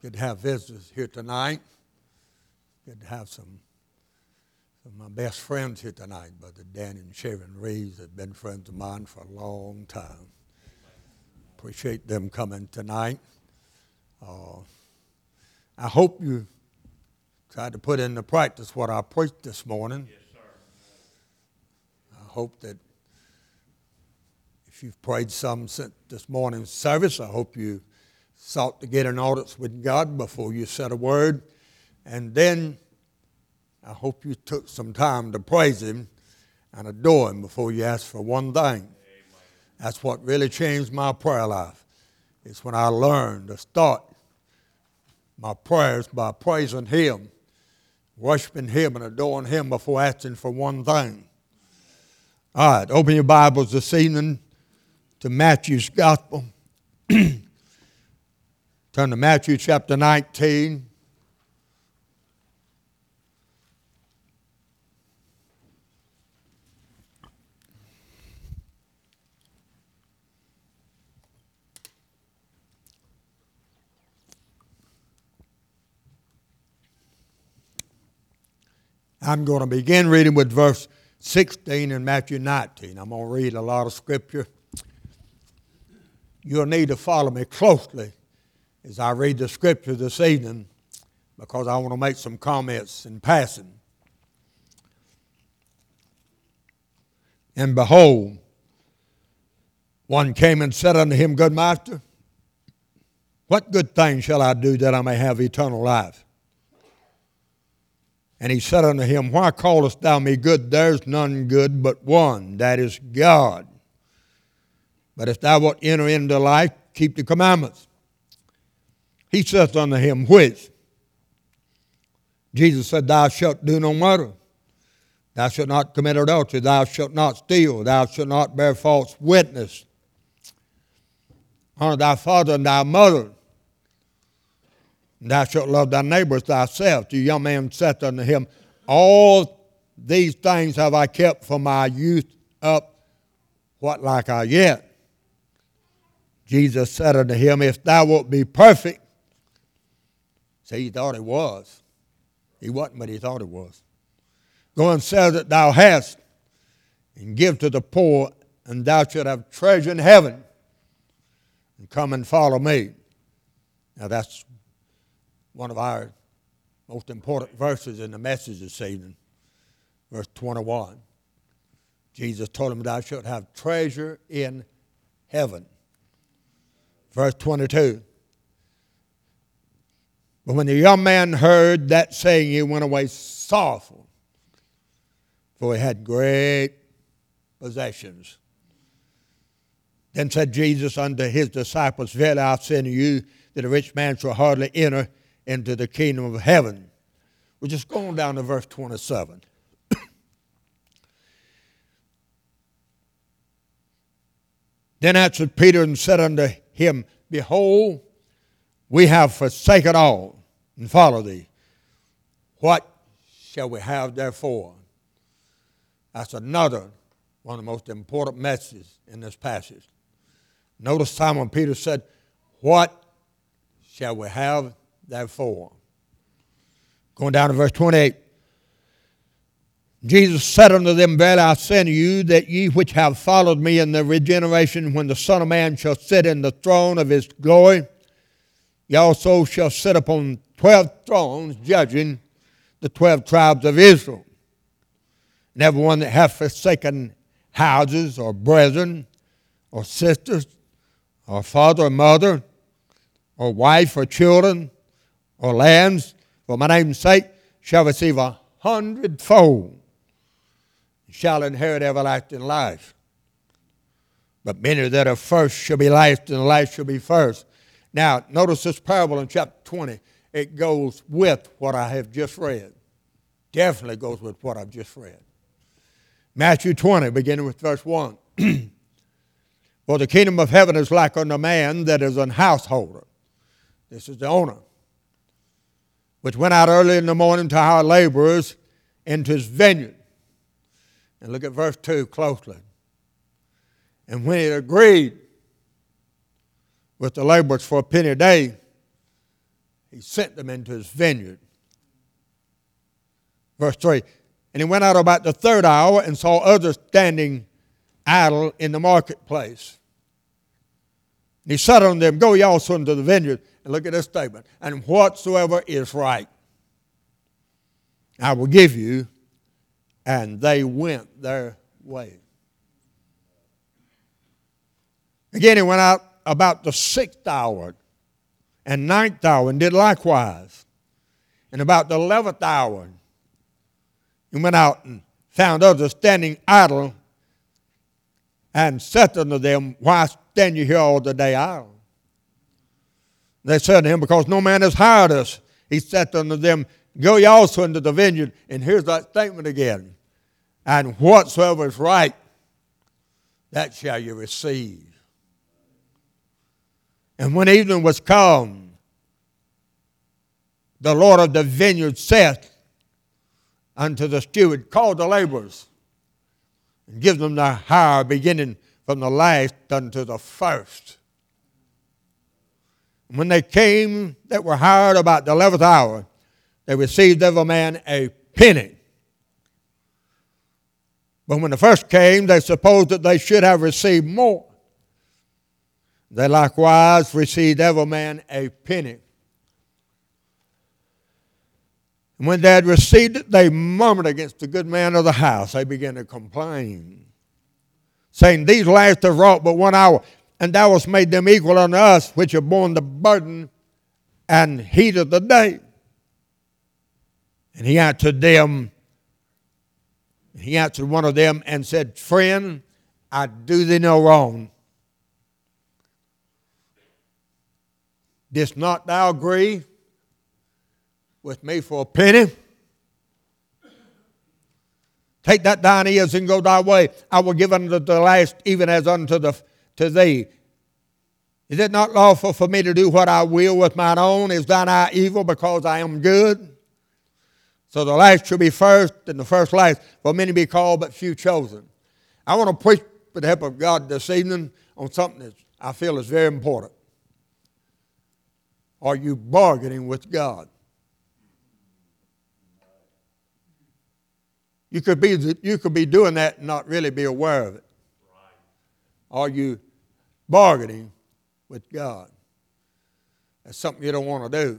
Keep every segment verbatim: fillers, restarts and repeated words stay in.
Good to have visitors here tonight. Good to have some of my best friends here tonight. Brother Dan and Sharon Reeves have been friends of mine for a long time. Appreciate them coming tonight. Uh, I hope you tried to put into practice what I preached this morning. Yes, sir. I hope that if you've prayed some since this morning's service, I hope you sought to get an audience with God before you said a word. And then I hope you took some time to praise Him and adore Him before you asked for one thing. Amen. That's what really changed my prayer life. It's when I learned to start my prayers by praising Him, worshiping Him and adoring Him before asking for one thing. All right, open your Bibles this evening to Matthew's Gospel. Turn to Matthew chapter nineteen. I'm going to begin reading with verse sixteen in Matthew nineteen. I'm going to read a lot of scripture. You'll need to follow me closely as I read the scripture this evening, because I want to make some comments in passing. And behold, one came and said unto him, Good master, what good thing shall I do that I may have eternal life? And he said unto him, Why callest thou me good? There's none good but one, that is God. But if thou wilt enter into life, keep the commandments. He saith unto him, Which? Jesus said, Thou shalt do no murder. Thou shalt not commit adultery. Thou shalt not steal. Thou shalt not bear false witness. Honor thy father and thy mother. And thou shalt love thy neighbor as thyself. The young man saith unto him, All these things have I kept from my youth up. What lack I yet? Jesus said unto him, If thou wilt be perfect. See, he thought he was. He wasn't, but he thought he was. Go and sell that thou hast, and give to the poor, and thou shalt have treasure in heaven. And come and follow me. Now that's one of our most important verses in the message this evening. Verse twenty-one. Jesus told him, Thou shalt have treasure in heaven. Verse twenty-two. But when the young man heard that saying, he went away sorrowful, for he had great possessions. Then said Jesus unto his disciples, Verily I say unto you, that a rich man shall hardly enter into the kingdom of heaven. We're just going down to verse twenty-seven. Then answered Peter and said unto him, Behold, we have forsaken all and follow thee. What shall we have therefore? That's another one of the most important messages in this passage. Notice Simon Peter said, What shall we have therefore? Going down to verse twenty-eight. Jesus said unto them, Verily I say unto you, that ye which have followed me in the regeneration, when the Son of Man shall sit in the throne of his glory, ye also shall sit upon twelve thrones, judging the twelve tribes of Israel. And everyone that hath forsaken houses, or brethren, or sisters, or father or mother, or wife or children, or lands, for my name's sake, shall receive a hundredfold, and shall inherit everlasting life. But many that are first shall be last, and the last shall be first. Now, notice this parable in chapter twenty. It goes with what I have just read. Definitely goes with what I've just read. Matthew twenty, beginning with verse one. For the kingdom of heaven is like unto a man that is an householder. This is the owner. Which went out early in the morning to hire laborers into his vineyard. And look at verse two closely. And when he had agreed with the laborers for a penny a day, he sent them into his vineyard. Verse three, and he went out about the third hour and saw others standing idle in the marketplace. And he said unto them, go ye also into the vineyard. And look at this statement. And whatsoever is right, I will give you. And they went their way. Again, he went out about the sixth hour and ninth hour and did likewise. And about the eleventh hour, he went out and found others standing idle and said unto them, why stand you here all the day idle? They said to him, because no man has hired us. He said unto them, go ye also into the vineyard. And here's that statement again. And whatsoever is right, that shall you receive. And when evening was come, the Lord of the vineyard said unto the steward, call the laborers, and give them their hire, beginning from the last unto the first. And when they came that were hired about the eleventh hour, they received every man a penny. But when the first came, they supposed that they should have received more. They likewise received every man a penny. And when they had received it, they murmured against the good man of the house. They began to complain, saying, these last have wrought but one hour, and thou hast made them equal unto us, which have borne the burden and heat of the day. And he answered them, he answered one of them and said, friend, I do thee no wrong. Didst not thou agree with me for a penny? Take that thine ears and go thy way. I will give unto the last even as unto the to thee. Is it not lawful for me to do what I will with mine own? Is thine eye evil because I am good? So the last shall be first, and the first last. For many be called, but few chosen. I want to preach with the help of God this evening on something that I feel is very important. Are you bargaining with God? You could be, you could be doing that and not really be aware of it. Are you bargaining with God? That's something you don't want to do.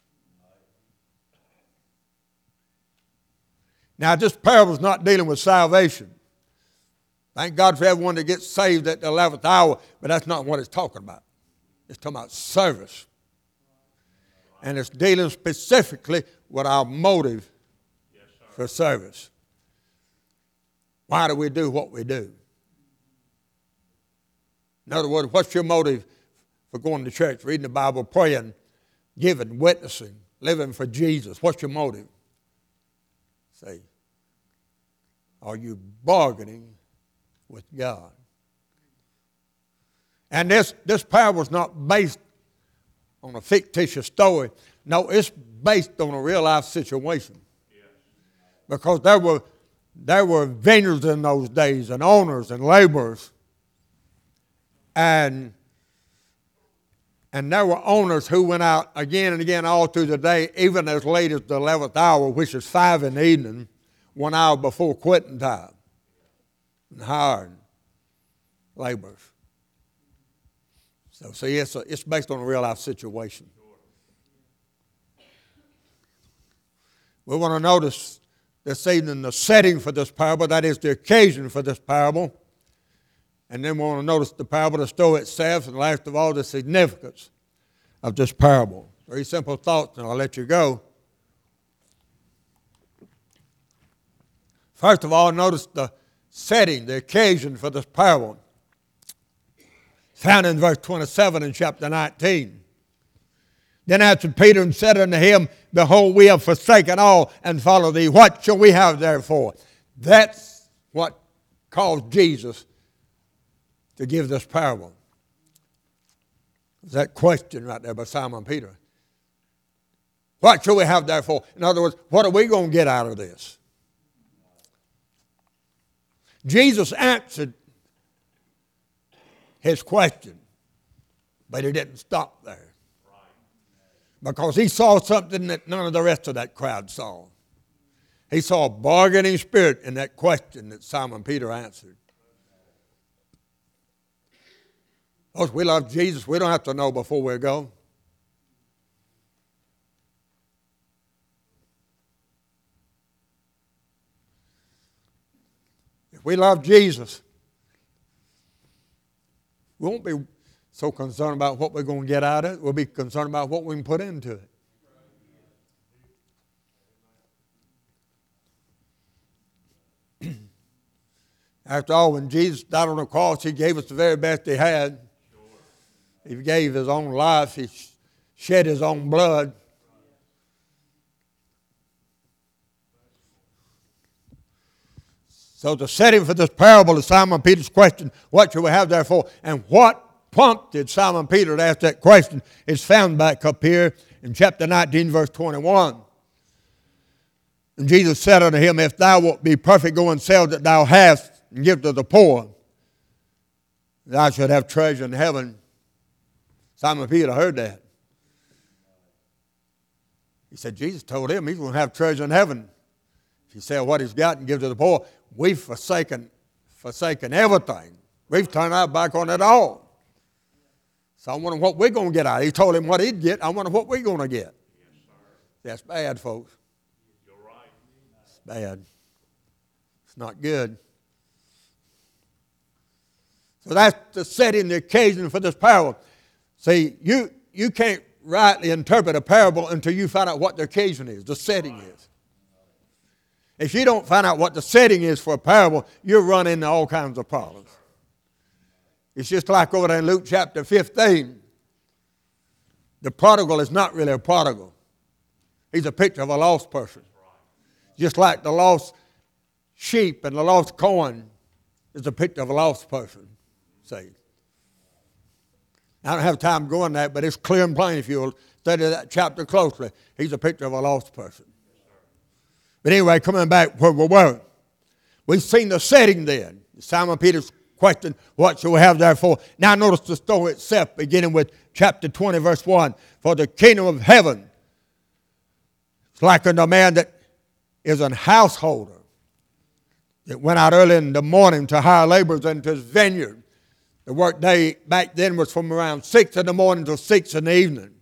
Now, this parable is not dealing with salvation. Thank God for everyone that gets saved at the eleventh hour, but that's not what it's talking about. It's talking about service. And it's dealing specifically with our motive for service. Why do we do what we do? In other words, what's your motive for going to church, reading the Bible, praying, giving, witnessing, living for Jesus? What's your motive? Say, are you bargaining with God? And this, this parable is not based on a fictitious story. No, it's based on a real life situation. Because there were, there were vineyards in those days, and owners and laborers. And, and there were owners who went out again and again all through the day, even as late as the eleventh hour, which is five in the evening, one hour before quitting time, and hired laborers. So see, it's, a, it's based on a real life situation. We want to notice this evening the setting for this parable, that is the occasion for this parable. And then we want to notice the parable, the story itself, and last of all, the significance of this parable. Three simple thoughts, and I'll let you go. First of all, notice the setting, the occasion for this parable. Found in verse twenty-seven in chapter nineteen. Then answered Peter and said unto him, behold, we have forsaken all and followed thee. What shall we have therefore? That's what caused Jesus to give this parable. That question right there by Simon Peter. What shall we have therefore? In other words, what are we going to get out of this? Jesus answered his question, but he didn't stop there. Because he saw something that none of the rest of that crowd saw. He saw a bargaining spirit in that question that Simon Peter answered. Because we love Jesus, we don't have to know before we go. If we love Jesus, we won't be so concerned about what we're going to get out of it. We'll be concerned about what we can put into it. After all, when Jesus died on the cross, he gave us the very best he had. He gave his own life. He shed his own blood. So the setting for this parable is Simon Peter's question, what shall we have therefore? And what prompted Simon Peter to ask that question is found back up here in chapter nineteen, verse twenty-one. And Jesus said unto him, if thou wilt be perfect, go and sell that thou hast, and give to the poor, thou shalt have treasure in heaven. Simon Peter heard that. He said, Jesus told him he's going to have treasure in heaven. If he sell what he's got and give to the poor, we've forsaken, forsaken everything. We've turned our back on it all. So I wonder what we're going to get out. He told him what he'd get. I wonder what we're going to get. Yes, That's bad, folks. You're right. It's bad. It's not good. So that's the setting, the occasion for this parable. See, you, you can't rightly interpret a parable until you find out what the occasion is, the setting is. If you don't find out what the setting is for a parable, you'll run into all kinds of problems. It's just like over there in Luke chapter fifteen. The prodigal is not really a prodigal. He's a picture of a lost person. Just like the lost sheep and the lost coin is a picture of a lost person. See? I don't have time going that, but it's clear and plain if you'll study that chapter closely. He's a picture of a lost person. But anyway, coming back where we were, we've seen the setting then. Simon Peter's question, what shall we have therefore? Now notice the story itself, beginning with chapter twenty, verse one. For the kingdom of heaven is like unto a man that is an householder that went out early in the morning to hire laborers into his vineyard. The work day back then was from around six in the morning till six in the evening.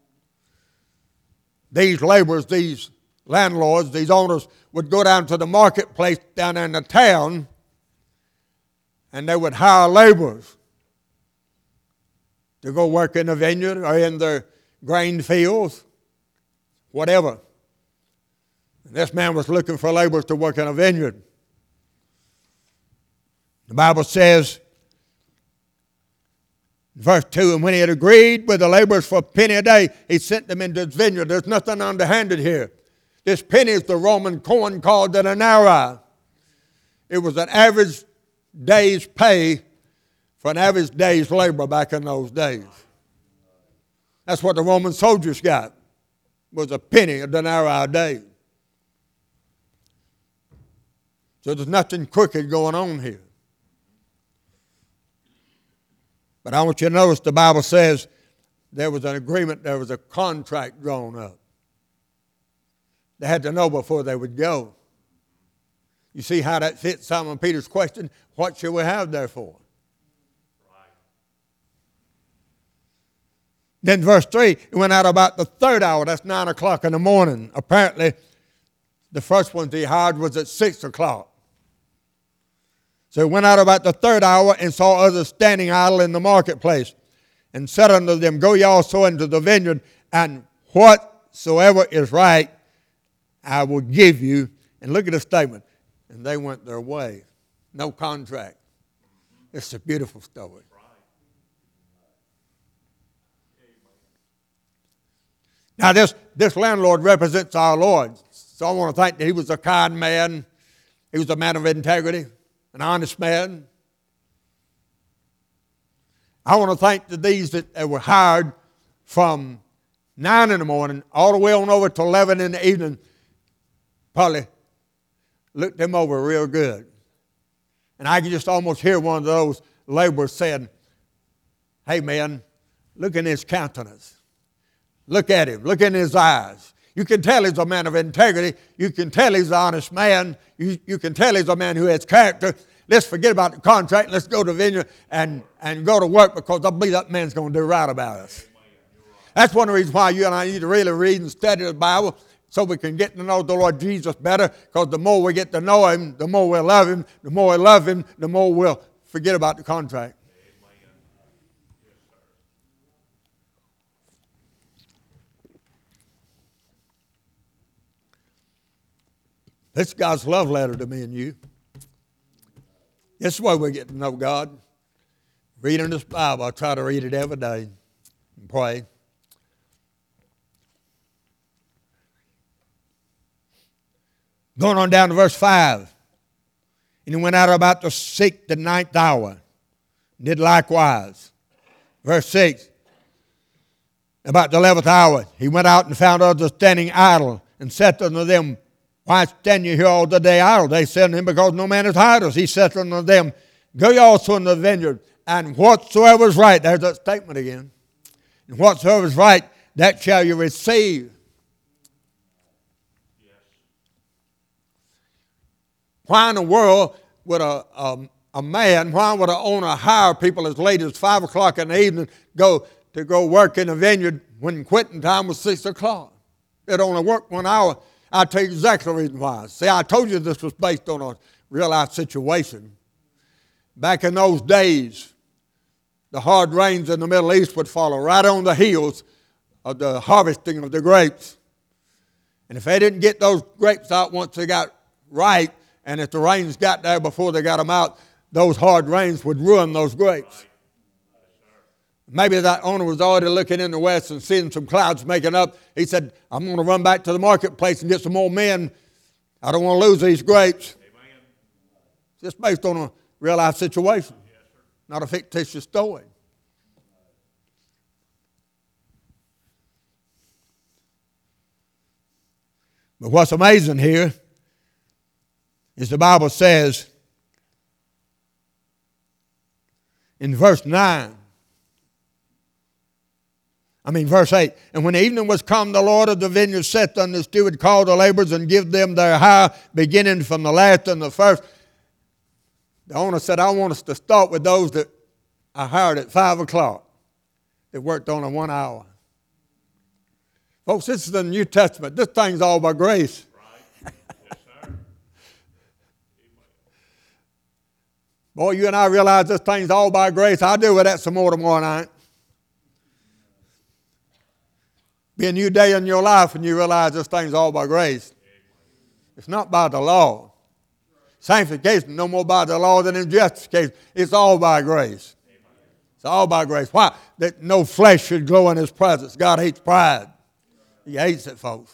These laborers, these landlords, these owners would go down to the marketplace down there in the town and they would hire laborers to go work in the vineyard or in their grain fields, whatever. And this man was looking for laborers to work in a vineyard. The Bible says, verse two, and when he had agreed with the laborers for a penny a day, he sent them into his vineyard. There's nothing underhanded here. This penny is the Roman coin called the denarii. It was an average day's pay for an average day's labor back in those days. That's what the Roman soldiers got, was a penny, a denarii a day. So there's nothing crooked going on here. But I want you to notice the Bible says there was an agreement, there was a contract drawn up. They had to know before they would go. You see how that fits Simon Peter's question, what shall we have therefore? Right. Then verse three, it went out about the third hour, that's nine o'clock in the morning. Apparently, the first one he hired was at six o'clock. So he went out about the third hour and saw others standing idle in the marketplace, and said unto them, go ye also into the vineyard, and whatsoever is right, I will give you. And look at the statement. And they went their way. No contract. It's a beautiful story. Now this, this landlord represents our Lord. So I want to think that he was a kind man. He was a man of integrity, an honest man. I want to think that these that were hired from nine in the morning all the way on over to eleven in the evening probably looked them over real good. And I can just almost hear one of those laborers saying, hey man, look in his countenance. Look at him. Look in his eyes. You can tell he's a man of integrity. You can tell he's an honest man. You, you can tell he's a man who has character. Let's forget about the contract. Let's go to the vineyard and, and go to work, because I believe that man's going to do right about us. That's one of the reasons why you and I need to really read and study the Bible, so we can get to know the Lord Jesus better, because the more we get to know him, the more we'll love him. The more we love him, the more we'll forget about the contract. This is God's love letter to me and you. This is why we get to know God. Reading this Bible, I try to read it every day and pray. Going on down to verse five. And he went out about the sixth and ninth hour, and did likewise. Verse six. About the eleventh hour, he went out and found others standing idle, and said unto them, Why stand you here all the day idle? They said unto him, Because no man is hired us. He said unto them, Go ye also in the vineyard, and whatsoever is right. There's that statement again. And whatsoever is right, that shall you receive. Yes. Why in the world would a, a, a man, why would an owner hire people as late as five o'clock in the evening go to go work in the vineyard when quitting time was six o'clock? They'd only work one hour. I'll tell you exactly the reason why. See, I told you this was based on a real-life situation. Back in those days, the hard rains in the Middle East would follow right on the heels of the harvesting of the grapes. And if they didn't get those grapes out once they got ripe, and if the rains got there before they got them out, those hard rains would ruin those grapes. Maybe that owner was already looking in the west and seeing some clouds making up. He said, I'm going to run back to the marketplace and get some more men. I don't want to lose these grapes. Amen. It's just based on a real-life situation, Yes, sir. not a fictitious story. But what's amazing here is the Bible says in verse nine, I mean, verse eight, And when evening was come, the Lord of the vineyard saith unto the steward, Call the laborers and give them their hire, beginning from the last and the first. The owner said, I want us to start with those that I hired at five o'clock, that worked on a one hour. Folks, this is the New Testament. This thing's all by grace. Right. Yes, sir. Boy, you and I realize this thing's all by grace. I'll do with that some more tomorrow night. Be a new day in your life and you realize this thing's all by grace. It's not by the law. Sanctification, no more by the law than in justification. It's all by grace. It's all by grace. Why? That no flesh should glow in his presence. God hates pride. He hates it, folks.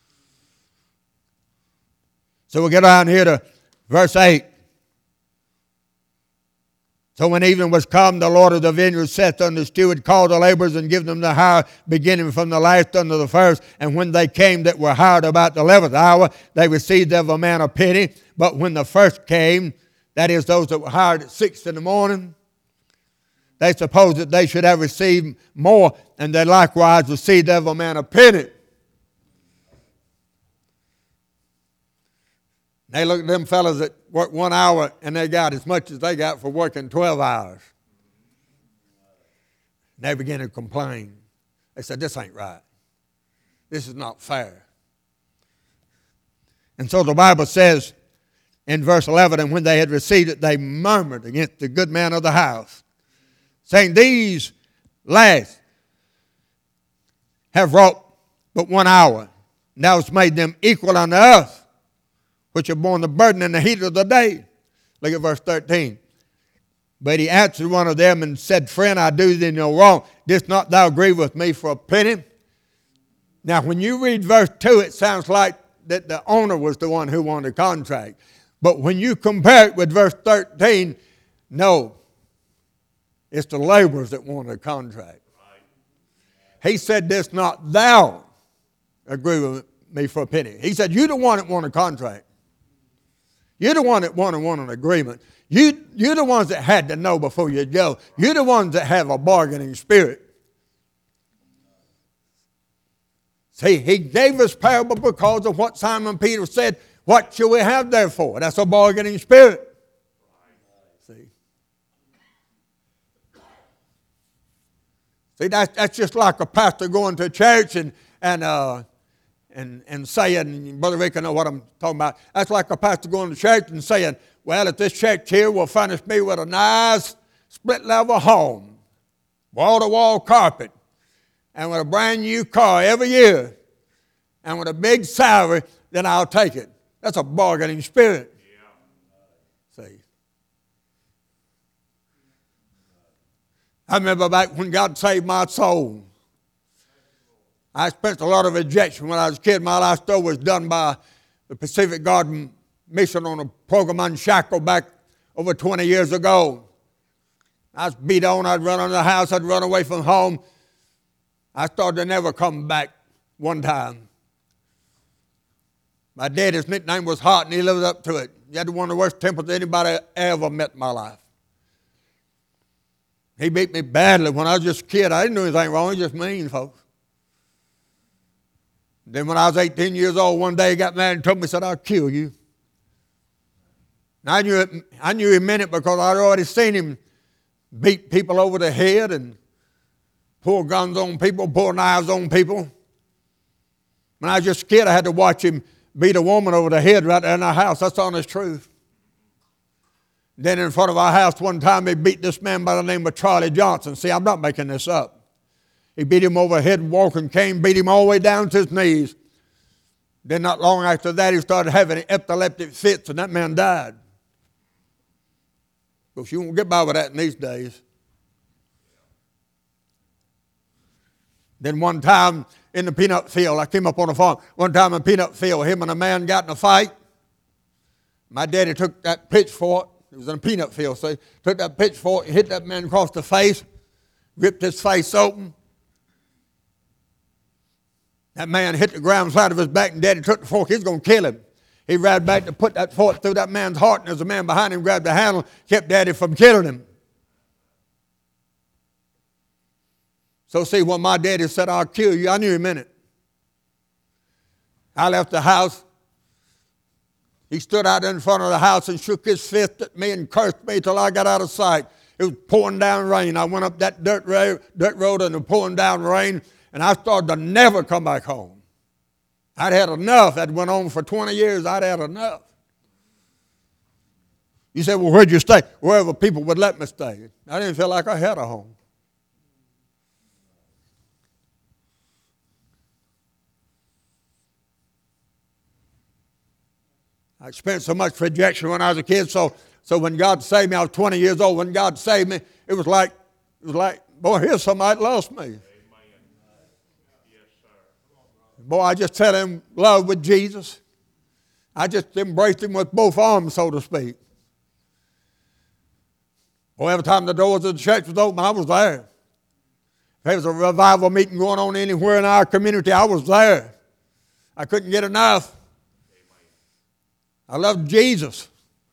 So we'll get down here to verse eight. So when evening was come, the Lord of the vineyard saith unto the steward, Call the laborers and give them the hire, beginning from the last unto the first. And when they came that were hired about the eleventh hour, they received of a man a penny. But when the first came, that is, those that were hired at six in the morning, they supposed that they should have received more, and they likewise received of a man a penny. They looked at them fellas that worked one hour and they got as much as they got for working twelve hours. And they began to complain. They said, this ain't right. This is not fair. And so the Bible says in verse eleven, And when they had received it, they murmured against the good man of the house, saying, These last have wrought but one hour, and thou hast made them equal unto us, which have borne the burden in the heat of the day. Look at verse thirteen. But he answered one of them and said, Friend, I do thee no wrong. Didst not thou agree with me for a penny? Now, when you read verse two, it sounds like that the owner was the one who won the contract. But when you compare it with verse thirteen, no. It's the laborers that won the contract. Right. He said, Didst not thou agree with me for a penny? He said, you're the one that won a contract. You're the one that won and won an agreement. You, you're the ones that had to know before you go. You're the ones that have a bargaining spirit. See, he gave us parable because of what Simon Peter said, what shall we have therefore? That's a bargaining spirit. See? See, that's, that's just like a pastor going to church and, and, uh, and, and saying, Brother Rick, I know what I'm talking about. That's like a pastor going to church and saying, well, at this church here will furnish me with a nice split-level home, wall-to-wall carpet, and with a brand new car every year, and with a big salary, then I'll take it. That's a bargaining spirit. Yeah. See. I remember back when God saved my soul. I experienced a lot of rejection when I was a kid. My life story was done by the Pacific Garden Mission on a program Unshackled back over twenty years ago. I was beat on. I'd run out of the house. I'd run away from home. I started to never come back one time. My daddy's nickname was Hot, and he lived up to it. He had one of the worst tempers anybody ever met in my life. He beat me badly when I was just a kid. I didn't do anything wrong. He was just mean, folks. Then when I was eighteen years old, one day he got mad and told me, he said, I'll kill you. And I knew, it, I knew he meant it because I'd already seen him beat people over the head and pull guns on people, pull knives on people. When I was just a kid, I had to watch him beat a woman over the head right there in our house. That's honest truth. Then in front of our house one time, he beat this man by the name of Charlie Johnson. See, I'm not making this up. He beat him over the head, walking cane, beat him all the way down to his knees. Then not long after that, he started having epileptic fits, and that man died. Because you won't get by with that in these days. Then one time in the peanut field, I came up on a farm. One time in the peanut field, him and a man got in a fight. My daddy took that pitchfork. It was in a peanut field, so he took that pitchfork, hit that man across the face, ripped his face open. That man hit the ground side of his back, and Daddy took the fork. He was going to kill him. He ran back to put that fork through that man's heart, and there's a man behind him grabbed the handle, kept Daddy from killing him. So see, when my daddy said, I'll kill you, I knew he meant it. I left the house. He stood out in front of the house and shook his fist at me and cursed me till I got out of sight. It was pouring down rain. I went up that dirt road, dirt road and it was pouring down rain, and I started to never come back home. I'd had enough. That went on for twenty years. I'd had enough. You say, well, where'd you stay? Wherever people would let me stay. I didn't feel like I had a home. I experienced so much rejection when I was a kid, so so when God saved me, I was twenty years old. When God saved me, it was like, it was like, boy, here's somebody that lost me. Boy, I just fell in love with Jesus. I just embraced him with both arms, so to speak. Boy, every time the doors of the church was open, I was there. If there was a revival meeting going on anywhere in our community, I was there. I couldn't get enough. I loved Jesus.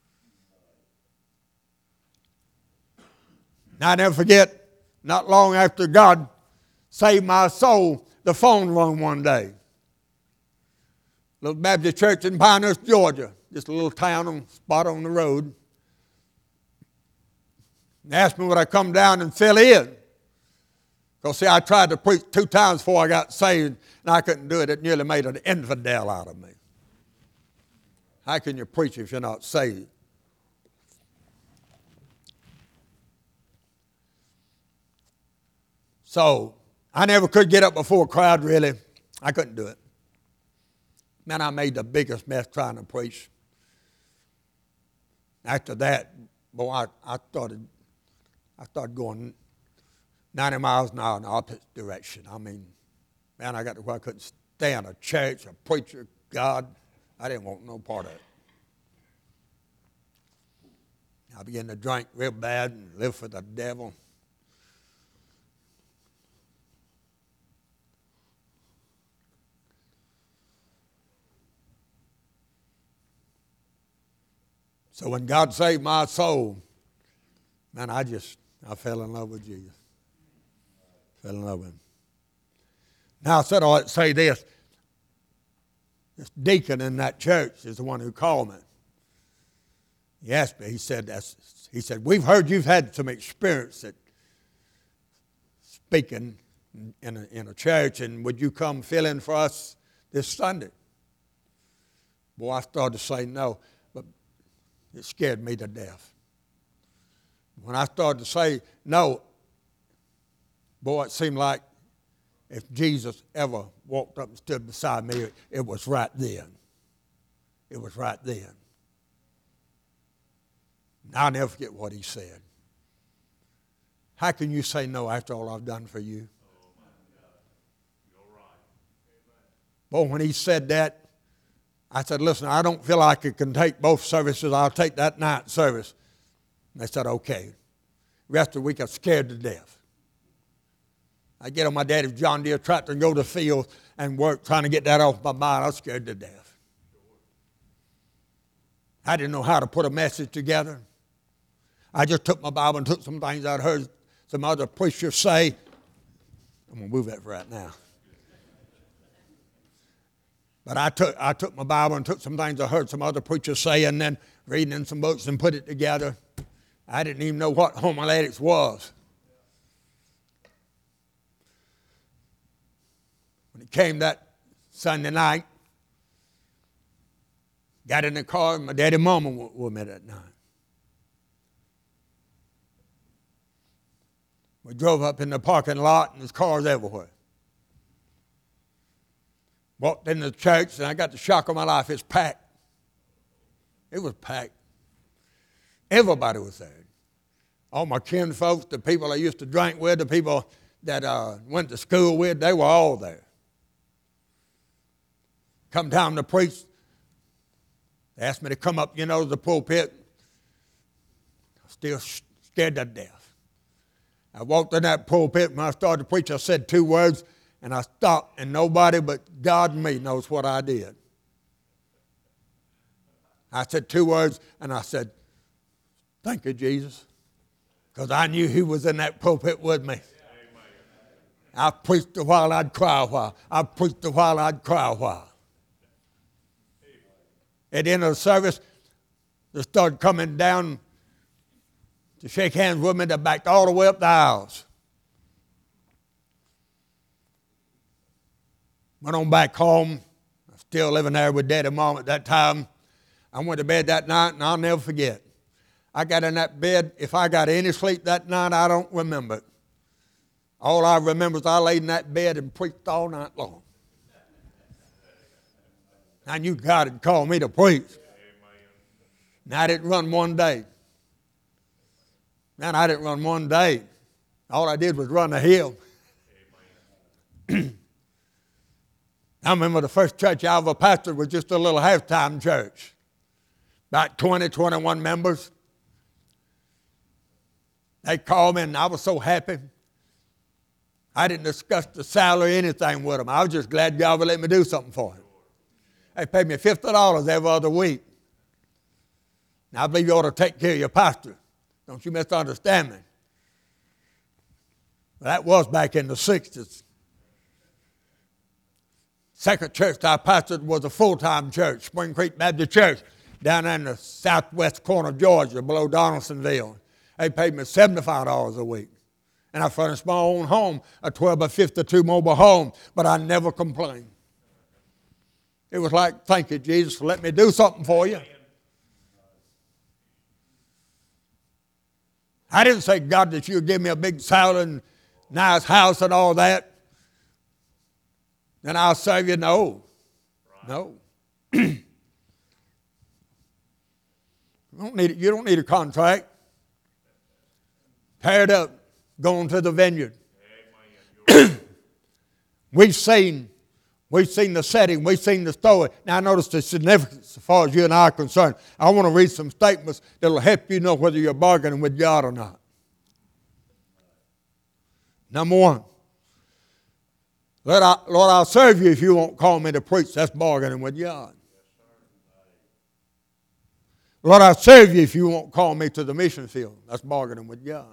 And I never forget, not long after God saved my soul, the phone rang one day. Little Baptist church in Pinehurst, Georgia, just a little town on spot on the road. They asked me would I come down and fill in. Because, see, I tried to preach two times before I got saved, and I couldn't do it. It nearly made an infidel out of me. How can you preach if you're not saved? So, I never could get up before a crowd, really. I couldn't do it. Man, I made the biggest mess trying to preach. After that, boy, I, I started I started going ninety miles an hour in the opposite direction. I mean, man, I got to where I couldn't stand a church, a preacher, God. I didn't want no part of it. I began to drink real bad and live for the devil. So when God saved my soul, man, I just, I fell in love with Jesus. Fell in love with him. Now I said, I ought to say this. This deacon in that church is the one who called me. He asked me, he said, that's, he said, we've heard you've had some experience at speaking in a, in a church, and would you come fill in for us this Sunday? Boy, I started to say no, but it scared me to death. When I started to say no, boy, it seemed like if Jesus ever walked up and stood beside me, it, it was right then. It was right then. And I'll never forget what he said. How can you say no after all I've done for you? Oh, my God. You're right. Boy, when he said that, I said, listen, I don't feel like I can take both services. I'll take that night service. And they said, okay. The rest of the week, I was scared to death. I get on my daddy's John Deere tractor and go to the field and work trying to get that off my mind. I was scared to death. I didn't know how to put a message together. I just took my Bible and took some things I'd heard some other preachers say. I'm going to move that right now. But I took, I took my Bible and took some things I heard some other preachers say, and then reading in some books and put it together. I didn't even know what homiletics was. When it came that Sunday night, got in the car, and my daddy and mama were with me that night. We drove up in the parking lot, and there's cars everywhere. Walked into the church, and I got the shock of my life. It's packed. It was packed. Everybody was there. All my kin folks, the people I used to drink with, the people that uh, went to school with, they were all there. Come time to preach, they asked me to come up, you know, to the pulpit. I was still scared to death. I walked in that pulpit. When I started to preach, I said two words, and I stopped, and nobody but God and me knows what I did. I said two words, and I said, thank you, Jesus, because I knew he was in that pulpit with me. I preached a while, I'd cry a while. I preached a while, I'd cry a while. At the end of the service, they started coming down to shake hands with me. They backed all the way up the aisles. Went on back home. I was still living there with Daddy and Mom at that time. I went to bed that night, and I'll never forget. I got in that bed. If I got any sleep that night, I don't remember it. All I remember is I laid in that bed and preached all night long. I knew God had called me to preach. And I didn't run one day. Man, I didn't run one day. All I did was run a hill. I remember the first church I ever pastored was just a little halftime church. About twenty, twenty-one members. They called me, and I was so happy. I didn't discuss the salary or anything with them. I was just glad God would let me do something for him. They paid me fifty dollars every other week. Now, I believe you ought to take care of your pastor. Don't you misunderstand me. But that was back in the sixties. Second church I pastored was a full-time church, Spring Creek Baptist Church, down in the southwest corner of Georgia, below Donaldsonville. They paid me seventy-five dollars a week. And I furnished my own home, a twelve by fifty-two mobile home, but I never complained. It was like, thank you, Jesus, for letting me do something for you. I didn't say, God, that you'd give me a big salary and nice house and all that. Then I'll serve you. No. No. you, don't need, you don't need a contract. Paired up, going to the vineyard. We've seen We've seen the setting. We've seen the story. Now, I notice the significance as far as you and I are concerned. I want to read some statements that will help you know whether you're bargaining with God or not. Number one, Lord, I, Lord, I'll serve you if you won't call me to preach. That's bargaining with God. Lord, I'll serve you if you won't call me to the mission field. That's bargaining with God.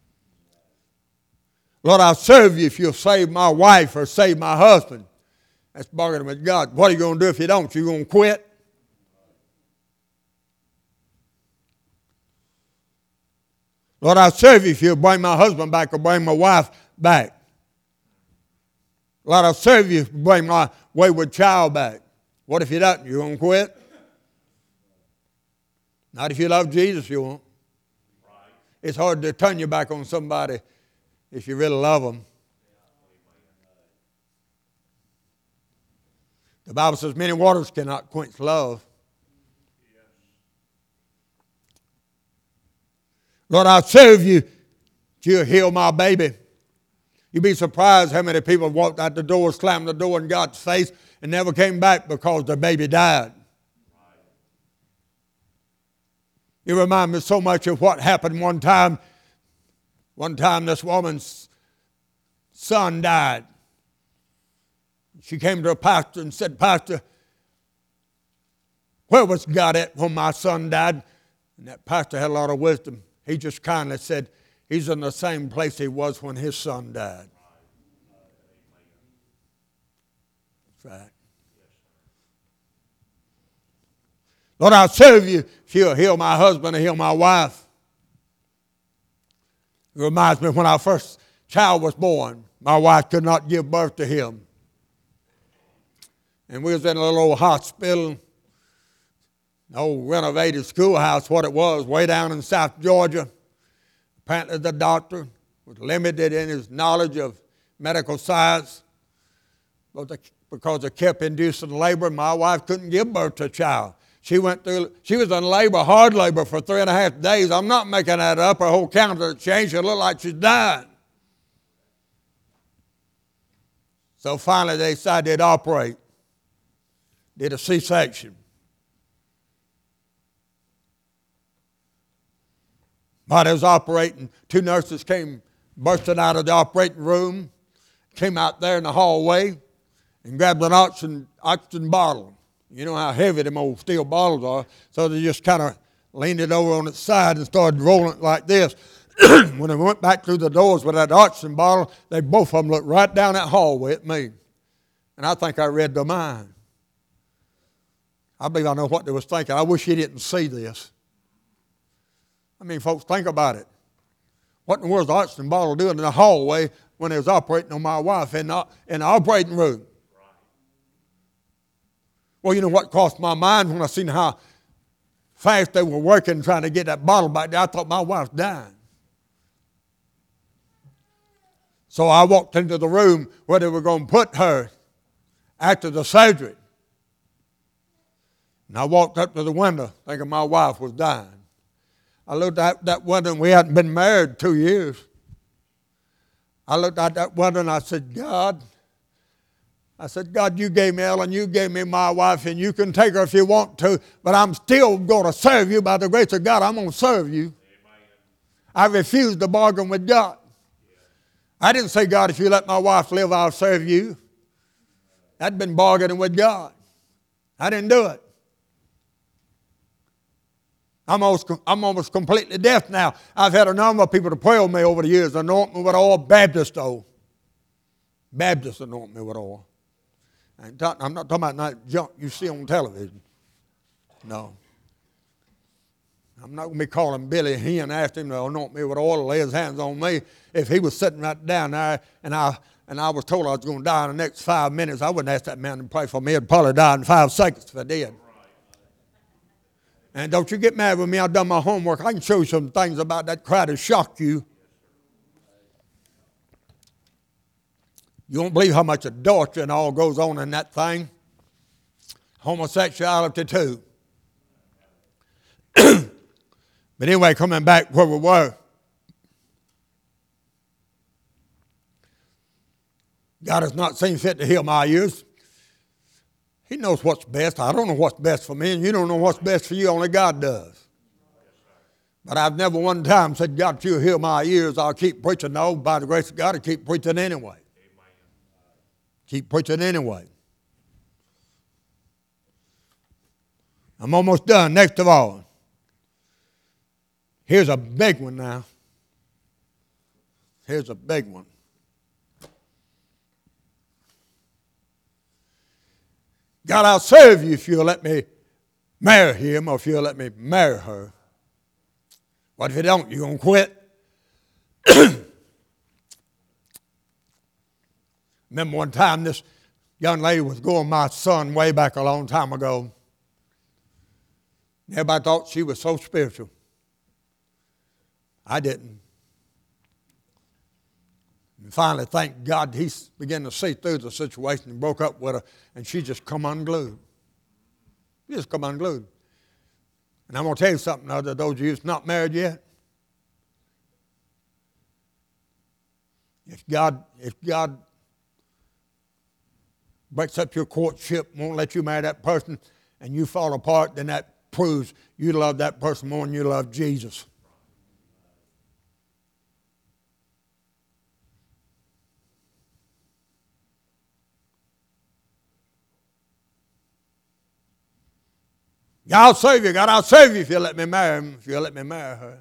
Lord, I'll serve you if you'll save my wife or save my husband. That's bargaining with God. What are you going to do if you don't? You going to quit? Lord, I'll serve you if you'll bring my husband back or bring my wife back. Lord, I'll serve you if you bring my wayward child back. What if you don't? You going to quit? Not if you love Jesus, you won't. It's hard to turn your back on somebody if you really love them. The Bible says many waters cannot quench love. Lord, I'll serve you till you heal my baby. You'd be surprised how many people walked out the door, slammed the door in God's face, and never came back because their baby died. You remind me so much of what happened one time. One time this woman's son died. She came to a pastor and said, Pastor, where was God at when my son died? And that pastor had a lot of wisdom. He just kindly said, he's in the same place he was when his son died. That's right. Lord, I'll serve you if you'll heal my husband and heal my wife. It reminds me when our first child was born, my wife could not give birth to him. And we was in a little old hospital, an old renovated schoolhouse, what it was, way down in South Georgia. Apparently the doctor was limited in his knowledge of medical science because they kept inducing labor. My wife couldn't give birth to a child. She went through, she was in labor, hard labor for three and a half days. I'm not making that up. Her whole countenance changed. It looked like she's dying. So finally they decided to operate. Did a C-section. While they was operating, two nurses came bursting out of the operating room, came out there in the hallway, and grabbed an oxygen, oxygen bottle. You know how heavy them old steel bottles are, so they just kind of leaned it over on its side and started rolling it like this. When they went back through the doors with that oxygen bottle, they both of them looked right down that hallway at me. And I think I read their mind. I believe I know what they was thinking. I wish he didn't see this. I mean, folks, think about it. What in the world was the oxygen bottle doing in the hallway when they was operating on my wife in the, in the operating room? Well, you know what crossed my mind when I seen how fast they were working trying to get that bottle back there? I thought my wife's dying. So I walked into the room where they were going to put her after the surgery. And I walked up to the window thinking my wife was dying. I looked out that window, and we hadn't been married two years. I looked out that window and I said, God, I said, God, you gave me Ellen, you gave me my wife, and you can take her if you want to, but I'm still going to serve you. By the grace of God, I'm going to serve you. Amen. I refused to bargain with God. I didn't say, God, if you let my wife live, I'll serve you. That'd been bargaining with God. I didn't do it. I'm almost, I'm almost completely deaf now. I've had a number of people to pray on me over the years, anoint me with oil, Baptist oil. Baptist anoint me with oil. I'm not talking about that junk you see on television. No. I'm not going to be calling Billy He and ask him to anoint me with oil or lay his hands on me. If he was sitting right down there and I and I was told I was going to die in the next five minutes, I wouldn't ask that man to pray for me. He'd probably die in five seconds if I did. And don't you get mad with me. I've done my homework. I can show you some things about that cry to shock you. You won't believe how much adultery and all goes on in that thing. Homosexuality too. But anyway, coming back where we were. God has not seen fit to heal my ears. He knows what's best. I don't know what's best for me, and you don't know what's best for you. Only God does. But I've never one time said, God, if you heal my ears, I'll keep preaching. No, by the grace of God, I keep preaching anyway. Amen. Keep preaching anyway. I'm almost done. Next of all, here's a big one now. Here's a big one. God, I'll serve you if you'll let me marry him or if you'll let me marry her. What if you don't? You going to quit? Remember one time this young lady was going with my son way back a long time ago. Everybody thought she was so spiritual. I didn't. And finally, thank God, he began to see through the situation and broke up with her, and she just come unglued. She just come unglued. And I'm going to tell you something, other those of you that's not married yet. If God, if God breaks up your courtship, won't let you marry that person, and you fall apart, then that proves you love that person more than you love Jesus. God, I'll save you. God, I'll save you if you let me marry him, if you let me marry her.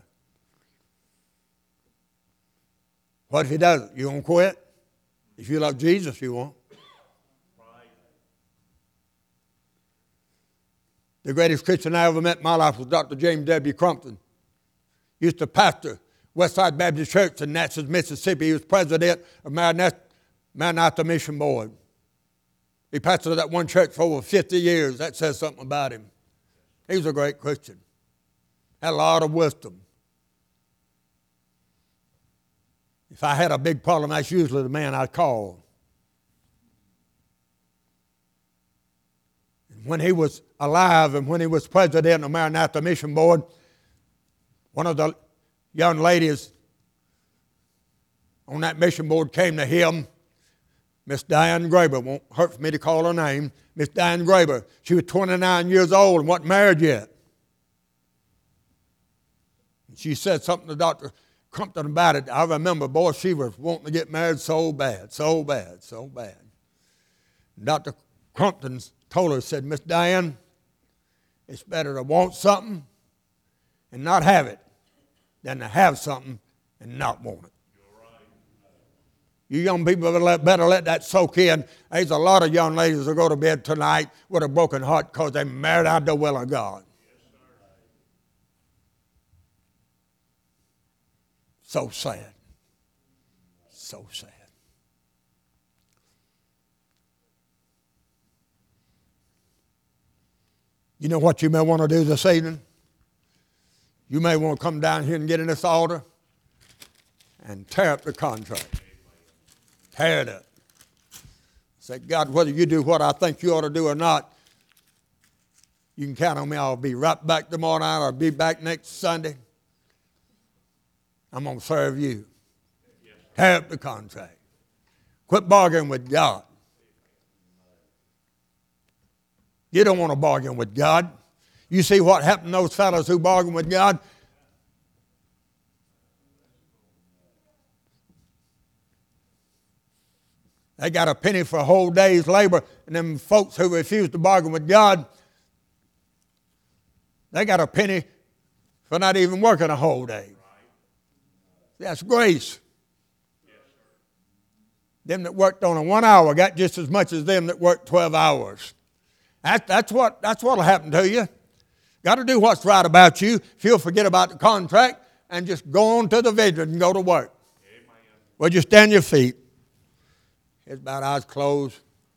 What if he doesn't? You going to quit? If you love Jesus, you won't. The greatest Christian I ever met in my life was Doctor James W. Crumpton. He used to pastor Westside Baptist Church in Natchez, Mississippi. He was president of Maranatha Mission Board. He pastored that one church for over fifty years. That says something about him. He was a great Christian. Had a lot of wisdom. If I had a big problem, that's usually the man I'd call. And when he was alive and when he was president of Maranatha Mission Board, one of the young ladies on that mission board came to him, Miss Diane Graber. Won't hurt for me to call her name. Miss Diane Graber. She was twenty-nine years old and wasn't married yet. And she said something to Doctor Crumpton about it. I remember, boy, she was wanting to get married so bad, so bad, so bad. And Doctor Crumpton told her, said, Miss Diane, it's better to want something and not have it than to have something and not want it. You young people better let that soak in. There's a lot of young ladies that go to bed tonight with a broken heart because they married out the will of God. So sad. So sad. You know what you may want to do this evening? You may want to come down here and get in this altar and tear up the contract. Tear it up. Say, God, whether you do what I think you ought to do or not, you can count on me. I'll be right back tomorrow night. I'll be back next Sunday. I'm going to serve you. Yes, tear up the contract. Quit bargaining with God. You don't want to bargain with God. You see what happened to those fellows who bargained with God? They got a penny for a whole day's labor, and them folks who refused to bargain with God, they got a penny for not even working a whole day. That's grace. Them that worked on a one hour got just as much as them that worked twelve hours. That, that's what that's what'll happen to you. Got to do what's right about you. If you'll forget about the contract and just go on to the vineyard and go to work. Amen. Well, just stand your feet. Heads bowed, eyes closed.